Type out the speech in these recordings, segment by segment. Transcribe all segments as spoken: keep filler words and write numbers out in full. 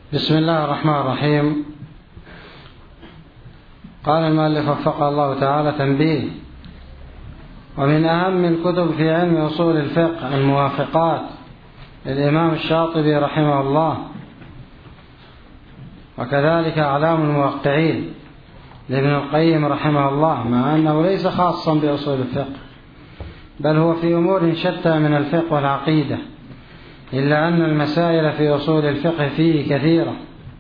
بسم الله الرحمن الرحيم. قال المؤلف وفقه الله تعالى: تنبيه. ومن أهم الكتب في علم أصول الفقه الموافقات للإمام الشاطبي رحمه الله، وكذلك أعلام الموقعين لابن القيم رحمه الله، مع أنه ليس خاصا بأصول الفقه، بل هو في أمور شتى من الفقه والعقيدة، إلا أن المسائل في أصول الفقه فيه كثيرة.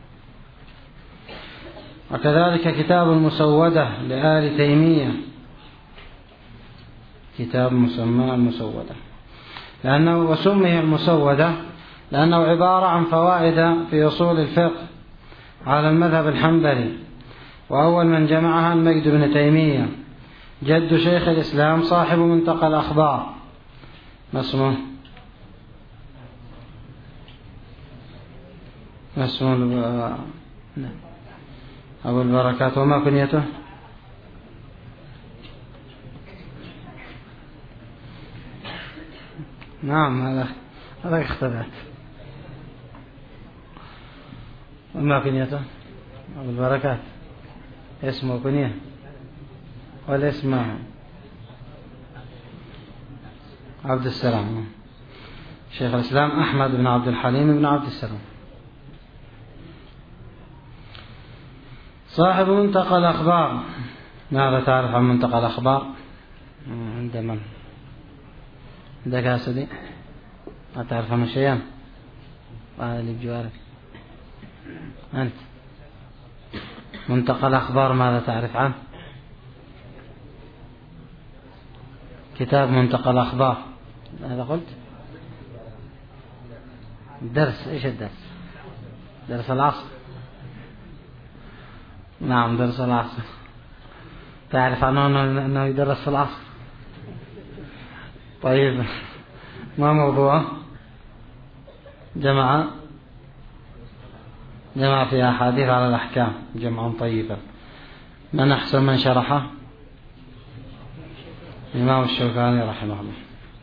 وكذلك كتاب المسودة لآل تيمية، كتاب مسمى المسودة، لأنه وسمي المسودة لأنه عبارة عن فوائد في أصول الفقه على المذهب الحنبلي، وأول من جمعها المجد بن تيمية جد شيخ الإسلام صاحب منتقى الأخبار. ما اسمه؟ ما اسمه؟ أبو البركات. وما كنيته؟ نعم، هذا هذا اختلف. وما كنيته؟ أبو البركات اسمه كنيه والاسم عبد السلام. شيخ الإسلام أحمد بن عبد الحليم بن عبد السلام، صاحب منتقى الأخبار. ماذا تعرف عن منتقى الأخبار؟ عند من؟ عندك يا سيدي؟ ما تعرف عن شيئا؟ هذا اللي بجوارك أنت. منتقى الأخبار ماذا تعرف عنه؟ كتاب منتقى الأخبار. هذا قلت الدرس. إيش الدرس؟ درس العصر. نعم، درس العصر. تعرف عنه أنه يدرس في العصر؟ طيب، ما موضوعه؟ جمع جمع في أحاديث على الأحكام جمعا طيبا. من أحسن من شرحه؟ الإمام الشوكاني رحمه الله.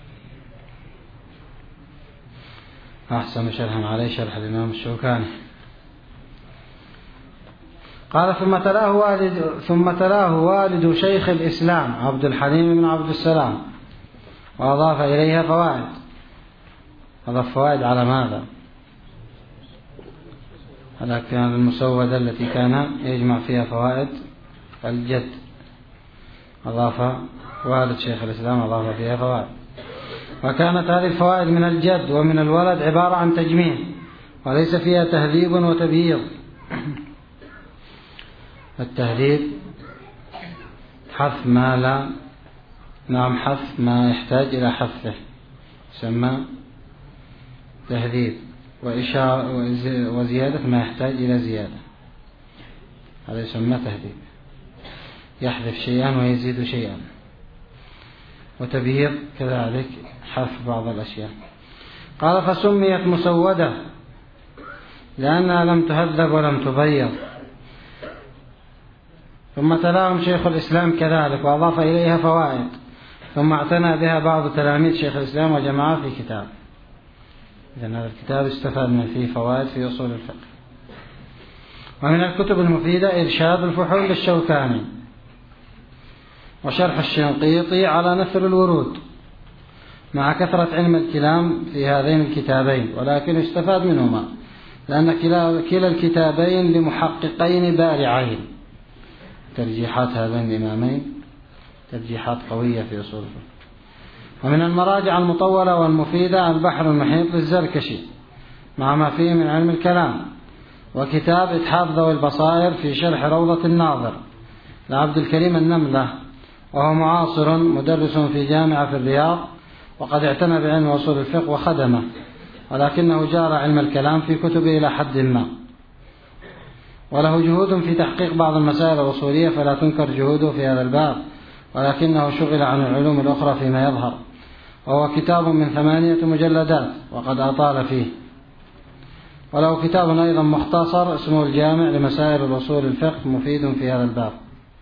أحسن شرحا عليه شرح الإمام الشوكاني. قال: ثم تلاه والد ثم تلاه والد شيخ الإسلام عبد الحليم بن عبد السلام، وأضاف إليها فوائد. أضاف فوائد على ماذا؟ على كان المسودة التي كان يجمع فيها فوائد الجد. أضاف والد شيخ الإسلام أضاف فيها فوائد، وكانت هذه الفوائد من الجد ومن الولد عبارة عن تجميع، وليس فيها تهذيب وتبييض. التهذيب حذف ما لا نعم حذف ما يحتاج إلى حذفه يسمى تهذيب، وإشارة وزيادة ما يحتاج إلى زيادة هذا يسمى تهذيب، يحذف شيئا ويزيد شيئا. وتبييض كذلك حذف بعض الأشياء. قال: فسميت مسودة لأنها لم تهذب ولم تبيض. ثم تلاهم شيخ الإسلام كذلك وأضاف إليها فوائد، ثم اعتنى بها بعض تلاميذ شيخ الإسلام وجمعها في كتاب. إذن هذا الكتاب استفاد من فيه فوائد في أصول الفقه. ومن الكتب المفيدة إرشاد الفحول للشوكاني، وشرح الشنقيطي على نثر الورود، مع كثرة علم الكلام في هذين الكتابين، ولكن استفاد منهما لأن كلا الكتابين لمحققين بارعين. ترجيحات هذين الإمامين ترجيحات قوية في أصول الفقه. ومن المراجع المطولة والمفيدة البحر المحيط للزركشي، مع ما فيه من علم الكلام، وكتاب إتحاف ذوي البصائر في شرح روضة الناظر لعبد الكريم النملة، وهو معاصر مدرس في جامعة في الرياض، وقد اعتنى بعلم أصول الفقه وخدمه، ولكنه جار علم الكلام في كتبه إلى حد ما، وله جهود في تحقيق بعض المسائل الأصولية فلا تنكر جهوده في هذا الباب، ولكنه شغل عن العلوم الأخرى فيما يظهر. وهو كتاب من ثمانية مجلدات وقد أطال فيه. وله كتاب أيضا مختصر اسمه الجامع لمسائل الأصول الفقه، مفيد في هذا الباب.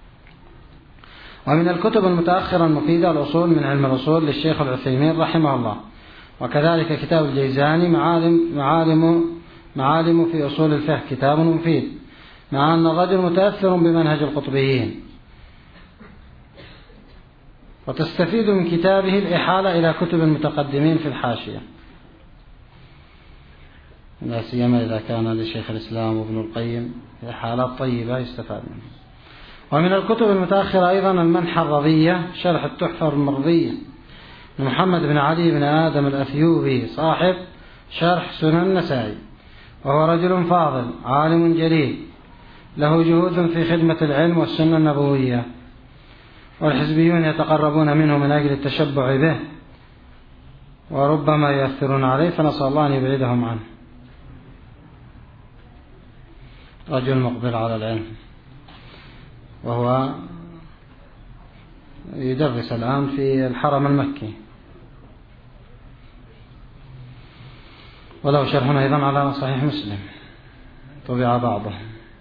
ومن الكتب المتأخرة المفيدة الأصول من علم الأصول للشيخ العثيمين رحمه الله، وكذلك كتاب الجيزاني معالم, معالم معالم في أصول الفقه، كتاب مفيد، مع أن الرجل متأثر بمنهج القطبيين، وتستفيد من كتابه الإحالة إلى كتب المتقدمين في الحاشية، لا سيما إذا كان لشيخ الإسلام وابن القيم إحالات طيبة يستفاد منها. ومن الكتب المتأخرة أيضا المنحة الرضية شرح التحفة المرضية محمد بن علي بن آدم الأثيوبي صاحب شرح سنن النسائي، وهو رجل فاضل عالم جليل له جهود في خدمة العلم والسنة النبوية، والحزبيون يتقربون منه من أجل التشبع به وربما يؤثرون عليه، فنسأل الله أن يبعدهم عنه. رجل مقبل على العلم، وهو يدرس الآن في الحرم المكي، وله شرح أيضا على صحيح مسلم طبع بعضه،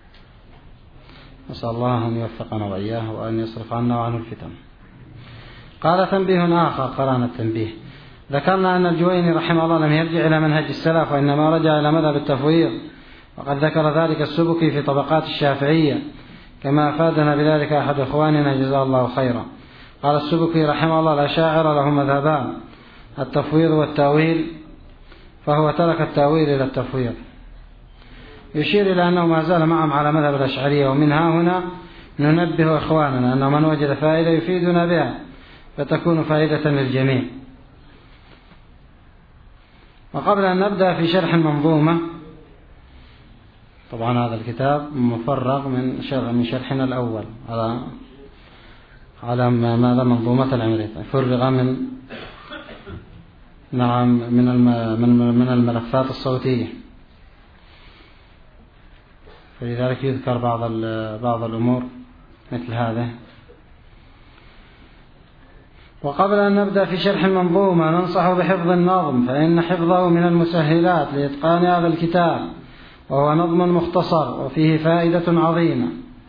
نسأل الله أن يوفقنا وإياه وأن يصرف عنا وعنه الفتن. قال تنبيه آخر قرانا التنبيه. ذكرنا أن الجويني رحمه الله لم يرجع إلى منهج السلف، وإنما رجع إلى مذهب التفويض، وقد ذكر ذلك السبكي في طبقات الشافعية، كما أفادنا بذلك أحد إخواننا جزاه الله خيرا. قال السبكي رحمه الله الأشاعرة لهم مذهبان، التفويض والتأويل، فهو ترك التأويل إلى التفويض، يشير إلى أنه ما زال معهم على مذهب الأشعرية. ومنها هنا ننبه إخواننا أنه من وجد فائدة يفيدنا بها فتكون فائدة للجميع. وقبل أن نبدأ في شرح المنظومة، طبعا هذا الكتاب مفرغ من شرح من شرحنا الأول على على ماذا منظومة العمرية، فرغ من نعم من من من الملفات الصوتية، فلذلك يذكر بعض بعض الأمور مثل هذا. وقبل أن نبدأ في شرح المنظومة ننصح بحفظ النظم، فإن حفظه من المسهلات لإتقان هذا الكتاب، وهو نظم مختصر وفيه فائدة عظيمة.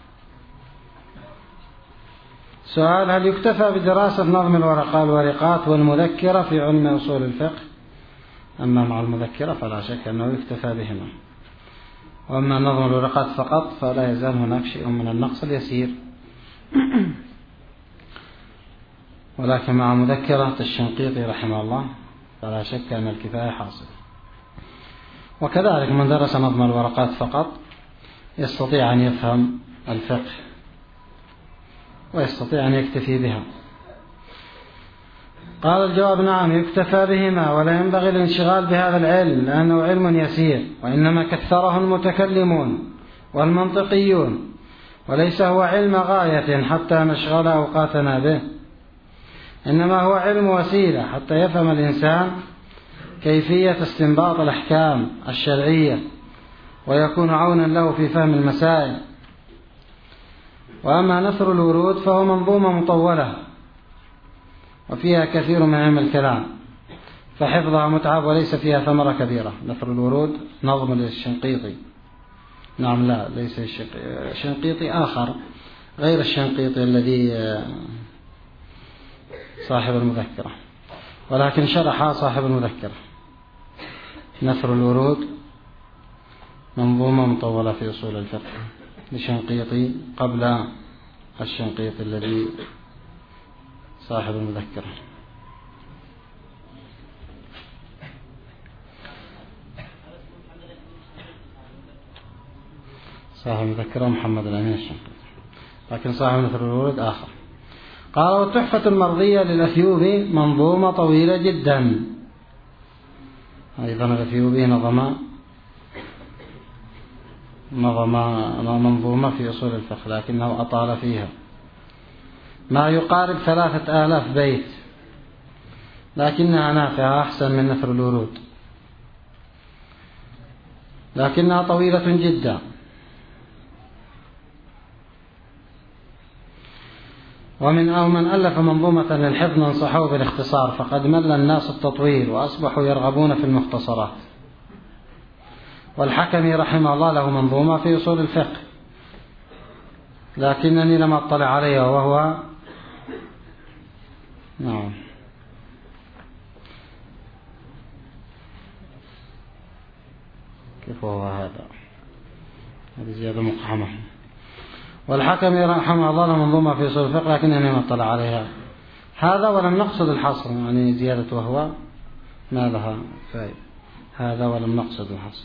سؤال: هل يكتفى بدراسة نظم الورقات والورقات والمذكرة في علم أصول الفقه؟ أما مع المذكرة فلا شك أنه يكتفى بهما، وأما نظم الورقات فقط فلا يزال هناك شيء من النقص اليسير، ولكن مع مذكرة الشنقيطي رحمه الله فلا شك أن الكفاية حاصل. وكذلك من درس نظم الورقات فقط يستطيع أن يفهم الفقه ويستطيع أن يكتفي بها. قال الجواب: نعم، يكتفى بهما، ولا ينبغي الانشغال بهذا العلم لأنه علم يسير، وإنما كثره المتكلمون والمنطقيون، وليس هو علم غاية حتى نشغل أوقاتنا به، إنما هو علم وسيلة حتى يفهم الإنسان كيفية استنباط الأحكام الشرعية، ويكون عونا له في فهم المسائل. وأما نثر الورود فهو منظومة مطولة وفيها كثير من علم الكلام، فحفظها متعب وليس فيها ثمرة كبيرة. نثر الورود نظم للشنقيطي، نعم لا ليس الشنقيطي، آخر غير الشنقيطي الذي صاحب المذكرة، ولكن شرح صاحب المذكرة. نثر الورود منظومة مطولة في أصول الفقه لشنقيطي قبل الشنقيطي الذي صاحب المذكرة. صاحب المذكرة محمد الأمين الشنقيطي، لكن صاحب نثر الورود آخر. قال: والتحفة المرضية للأثيوبي منظومة طويلة جدا. أيضا الأثيوبي نظم نظم منظومة في أصول الفقه، لكنه أطال فيها ما يقارب ثلاثة آلاف بيت، لكنها نافعة أحسن من نثر الورود، لكنها طويلة جدا. ومن أو من ألف منظومة للحفظ ننصحه بالاختصار، فقد مل الناس التطويل وأصبحوا يرغبون في المختصرات. والحكمي رحمه الله له منظومة في أصول الفقه، لكنني لم أطلع عليها، وهو نعم كيف ألف وهو هذا، هذه زيادة مقحمة. والحكمي رحمه الله منظومة في أصول الفقه لكنني ما اطلع عليها. هذا ولم نقصد الحصر، يعني زيادة وهو ما لها فائدة. هذا ولم نقصد الحصر،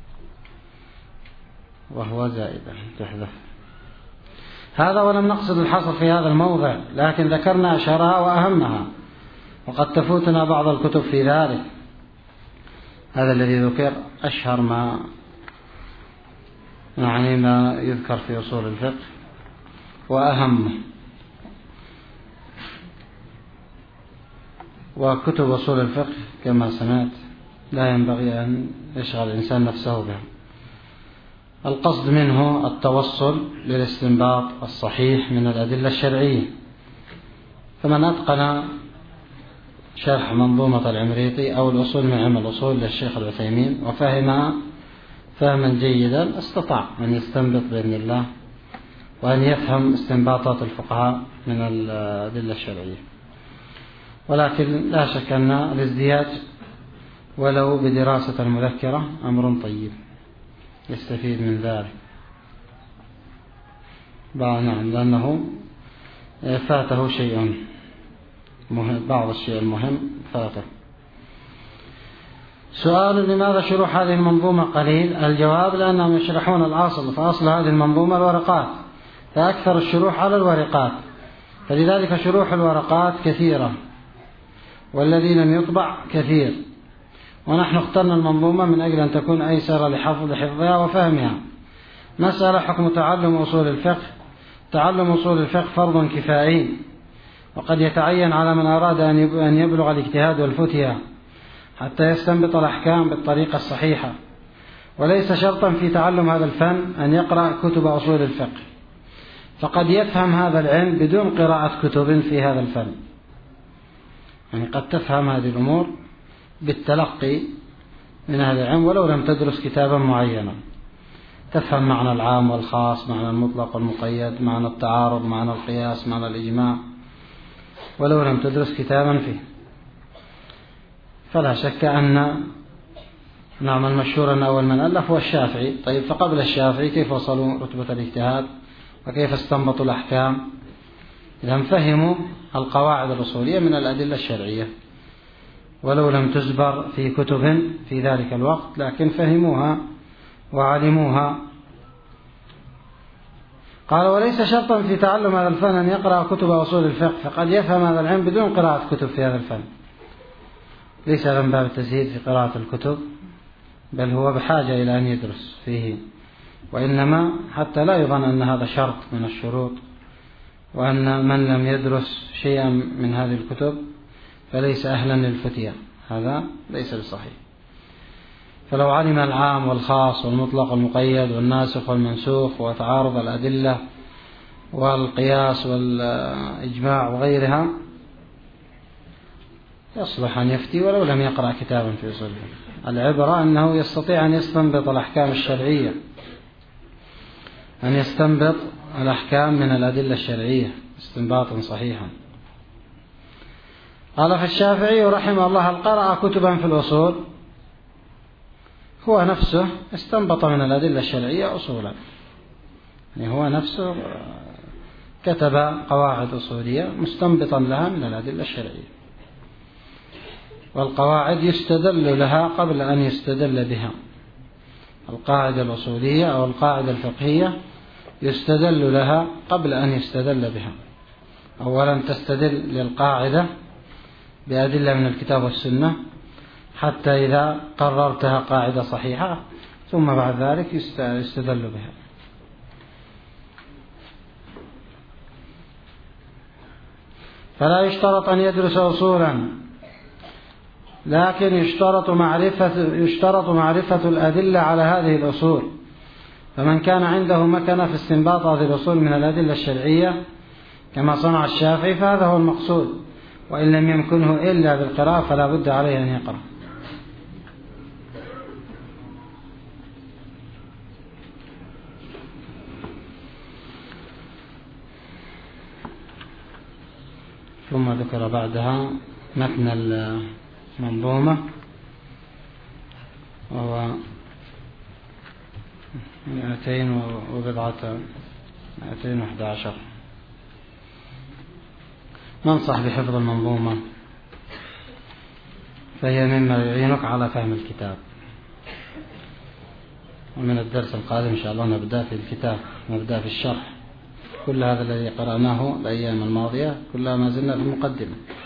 وهو زائدة تحذف. هذا ولم نقصد الحصر في هذا الموضع، لكن ذكرنا أشهرها وأهمها، وقد تفوتنا بعض الكتب في ذلك. هذا الذي ذكر أشهر ما يعني ما يذكر في أصول الفقه وأهمه. وكتب أصول الفقه كما سمعت لا ينبغي أن يشغل الإنسان نفسه بها. القصد منه التوصل للاستنباط الصحيح من الأدلة الشرعية. فمن أتقن شرح منظومة العمريطي أو الأصول من علم الأصول للشيخ العثيمين وفهمها فهما جيدا استطاع أن يستنبط بإذن الله وأن يفهم استنباطات الفقهاء من الأدلة الشرعية. ولكن لا شك أن الازدياد ولو بدراسة المذكرة أمر طيب يستفيد من ذلك. نعم، لأنه فاته شيء مهم، بعض الشيء المهم فاته. سؤال: لماذا شروح هذه المنظومة قليل؟ الجواب: لأنهم يشرحون الأصل، فأصل هذه المنظومة الورقات، فأكثر الشروح على الورقات، فلذلك شروح الورقات كثيرة، والذي لم يطبع كثير. ونحن اخترنا المنظومة من أجل أن تكون أيسر لحفظ حفظها وفهمها. مسألة: حكم تعلم أصول الفقه. تعلم أصول الفقه فرض كفائي، وقد يتعين على من أراد أن يبلغ الاجتهاد والفتية حتى يستنبط الأحكام بالطريقة الصحيحة، وليس شرطا في تعلم هذا الفن أن يقرأ كتب أصول الفقه، فقد يفهم هذا العلم بدون قراءة كتب في هذا الفن. يعني قد تفهم هذه الأمور بالتلقي من أهل العلم ولو لم تدرس كتابا معينا. تفهم معنى العام والخاص، معنى المطلق والمقيد، معنى التعارض، معنى القياس، معنى الإجماع، ولو لم تدرس كتابا فيه. فلا شك أن نعم المشهور أن أول من ألف هو الشافعي. طيب، فقبل الشافعي كيف وصلوا رتبة الاجتهاد وكيف استنبطوا الأحكام؟ إذا فهموا القواعد الأصولية من الأدلة الشرعية ولو لم تزبر في كتب في ذلك الوقت، لكن فهموها وعلموها. قال: وليس شرطا في تعلم هذا الفن أن يقرأ كتب أصول الفقه، فقد يفهم هذا العلم بدون قراءة كتب في هذا الفن. ليس من باب التزهيد في قراءة الكتب، بل هو بحاجة إلى أن يدرس فيه، وإنما حتى لا يظن أن هذا شرط من الشروط، وأن من لم يدرس شيئا من هذه الكتب فليس أهلا للفتية، هذا ليس بصحيح. فلو علم العام والخاص والمطلق والمقيد والناسخ والمنسوخ وتعارض الأدلة والقياس والإجماع وغيرها يصلح أن يفتي ولو لم يقرأ كتابا في أصول الفقه. العبرة أنه يستطيع أن يستنبط الأحكام الشرعية، أن يستنبط الأحكام من الأدلة الشرعية استنباطا صحيحا. قال: فالشافعي رحمه الله هل قرأ كتبا في الأصول؟ هو نفسه استنبط من الأدلة الشرعية أصولا، يعني هو نفسه كتب قواعد أصولية مستنبطا لها من الأدلة الشرعية، والقواعد يستدل لها قبل أن يستدل بها. القاعدة الأصولية أو القاعدة الفقهية يستدل لها قبل أن يستدل بها. أولا تستدل للقاعدة بأدلة من الكتاب والسنة حتى إذا قررتها قاعدة صحيحة، ثم بعد ذلك يستدل بها. فلا يشترط أن يدرس أصولا، لكن يشترط معرفة, يشترط معرفة الأدلة على هذه الأصول. فمن كان عنده مكنة في استنباط هذه الأصول من الأدلة الشرعية كما صنع الشافعي فهذا هو المقصود، وإن لم يمكنه إلا بالقراءة فلا بد عليه أن يقرأ. ثم ذكر بعدها متن المنظومة وهو مئتين وبضعة مئتين وأحد عشر. ننصح بحفظ المنظومة، فهي مما يعينك على فهم الكتاب. ومن الدرس القادم إن شاء الله نبدأ في الكتاب، نبدأ في الشرح. كل هذا الذي قرأناه الأيام الماضية كلها ما زلنا في المقدمة.